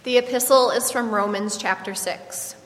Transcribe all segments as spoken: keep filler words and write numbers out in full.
The epistle is from Romans chapter six.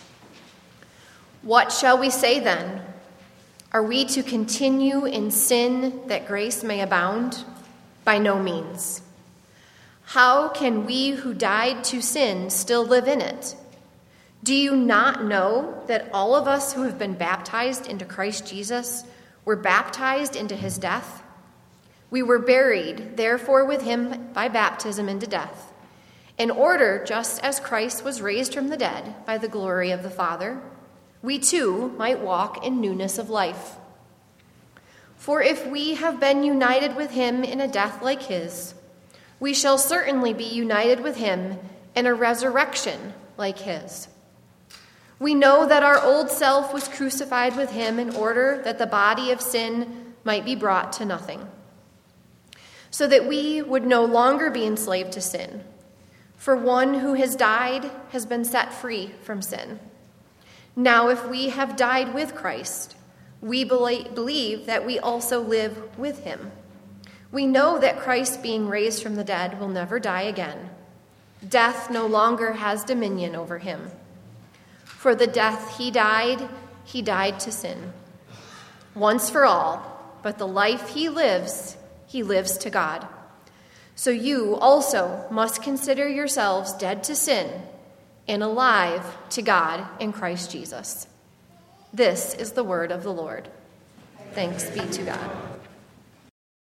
What shall we say then? Are we to continue in sin that grace may abound? By no means. How can we who died to sin still live in it? Do you not know that all of us who have been baptized into Christ Jesus were baptized into his death? We were buried, therefore, with him by baptism into death, in order, just as Christ was raised from the dead by the glory of the Father, we too might walk in newness of life. For if we have been united with him in a death like his, we shall certainly be united with him in a resurrection like his. We know that our old self was crucified with him in order that the body of sin might be brought to nothing, so that we would no longer be enslaved to sin. For one who has died has been set free from sin. Now, if we have died with Christ, we believe that we also live with him. We know that Christ, being raised from the dead, will never die again. Death no longer has dominion over him. For the death he died, he died to sin, once for all, but the life he lives, he lives to God. So you also must consider yourselves dead to sin and alive to God in Christ Jesus. This is the word of the Lord. Thanks be to God.